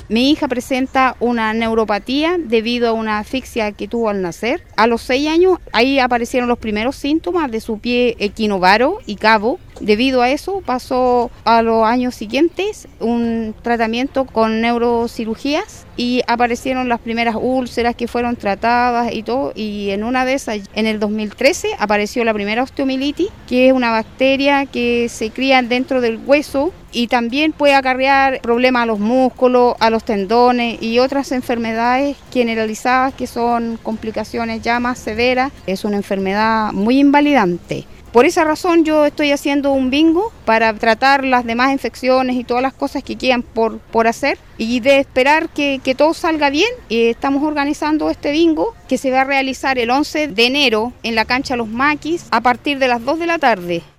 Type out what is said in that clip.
Mi hija presenta una neuropatía debido a una asfixia que tuvo al nacer. A los 6 años, ahí aparecieron los primeros síntomas de su pie equinovaro y cabo. Debido a eso, pasó a los años siguientes un tratamiento con neurocirugías y aparecieron las primeras úlceras que fueron tratadas y todo. Y en una de esas, en el 2013, apareció la primera osteomielitis, que es una bacteria que se cría dentro del hueso y también puede acarrear problemas a los músculos, a los tendones y otras enfermedades generalizadas que son complicaciones ya más severas. Es una enfermedad muy invalidante. Por esa razón yo estoy haciendo un bingo para tratar las demás infecciones y todas las cosas que quedan por hacer y de esperar que todo salga bien. Estamos organizando este bingo que se va a realizar el 11 de enero en la cancha Los Maquis a partir de las 2 de la tarde.